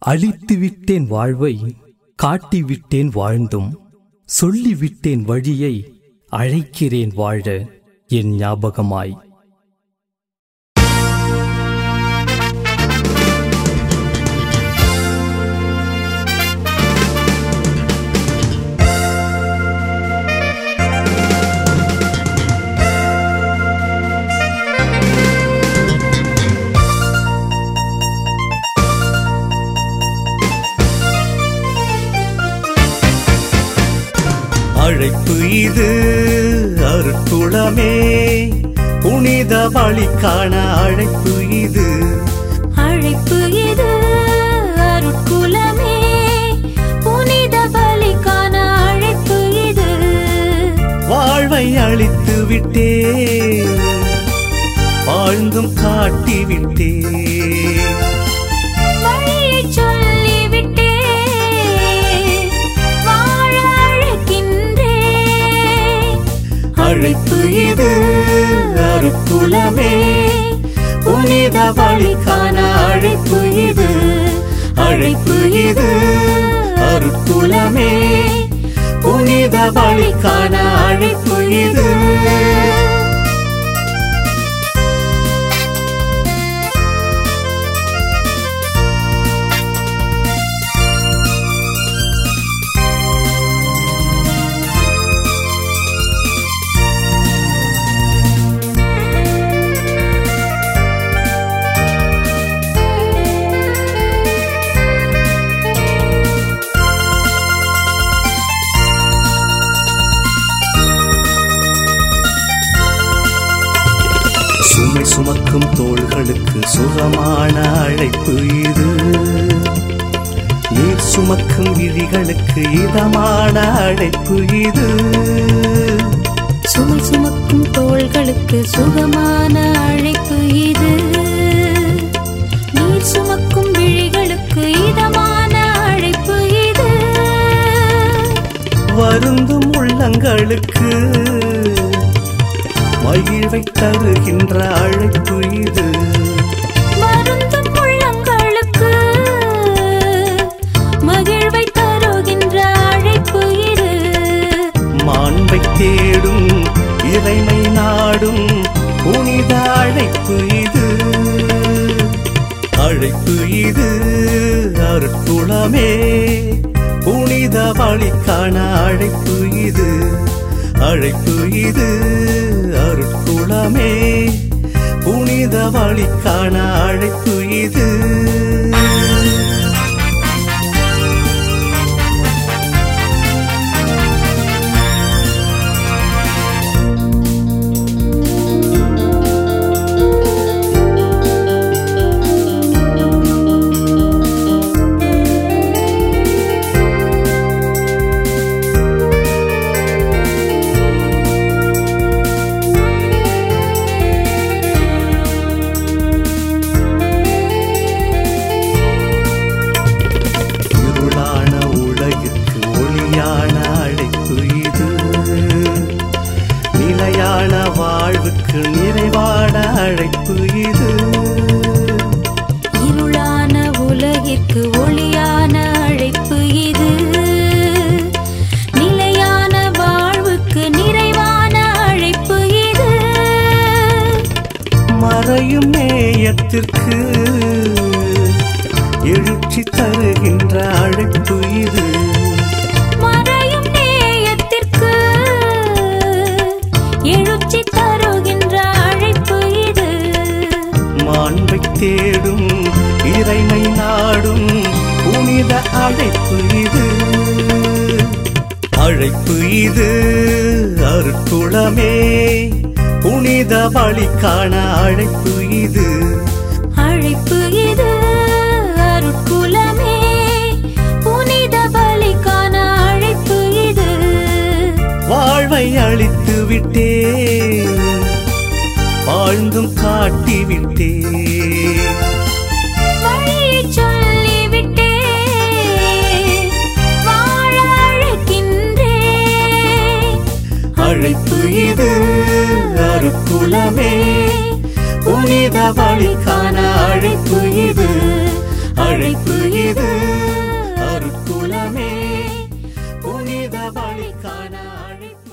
அழித்துவிட்டேன் வாழ்வை, காட்டிவிட்டேன் வாழ்ந்தும், சொல்லிவிட்டேன் வழியை, அழைக்கிறேன் வாழ என் ஞாபகமாய். அழைப்பு இது அருட்குளமே, புனித வழிக்கான அழைப்பு இது. அழைப்பு இது அருட்குளமே, புனித வழிக்கான அழைப்பு இது. வாழ்வை அழித்து விட்டே, வாழ்ந்தும் காட்டிவிட்டே, அழைப்பு இது அருட்குளமே, புனித வழிக்கான அழைப்பு இது. அழைப்பு இது அருட்குளமே, புனித வழிக்கான அழைப்பு இது. சுமை சுமக்கும் தோள்களுக்கு சுகமான அழைப்பு இது. நீர் சுமக்கும் விழிகளுக்கு இதமான அழைப்பு இது. சுமை சுமக்கும் தோள்களுக்கு சுகமான அழைப்பு இது. நீர் சுமக்கும் விழிகளுக்கு இதமான அழைப்பு இது. வருந்தும் உள்ளங்களுக்கு மகிழ்வை தருகின்ற அழைப்பு இது. வருந்தும் உள்ளங்களுக்கு மகிழ்வை தருகின்ற அழைப்பு இது. மாண்பை தேடும் இறைமை நாடும் புனித அழைப்பு இது. அழைப்பு இது அருட்குளமே, புனித வழிக்கான அழைப்பு இது. அழைப்பு இது அருட்குளமே, புனித வழிக்கான அழைப்பு இது. வாழ்வுக்கு நிறைவான அழைப்பு இது. இருளான உலகிற்கு ஒளியான அழைப்பு இது. நிலையான வாழ்வுக்கு நிறைவான அழைப்பு இது. மறையும் நேயத்திற்கு எழுச்சி தருகின்ற அழைப்பு இது. மாண்பை தேடும் இறைமை நாடும் புனித அழைப்பு இது. அழைப்பு இது அருட்குளமே, புனித வழிக்கான அழைப்பு இது. அழைப்பு இது அருட்குளமே, புனித வழிக்கான அழைப்பு இது. வாழ்வை அழித்து விட்டே, வாழ்ந்தும் காட்டிவிட்டே, வழியை சொல்லிவிட்டே, வாழ அழைக்கின்றேன். அழைப்பு இது அருட்குளமே, புனித வழிக்கான அழைப்பு இது. அழைப்பு இது பலிக்கான அழைப்பு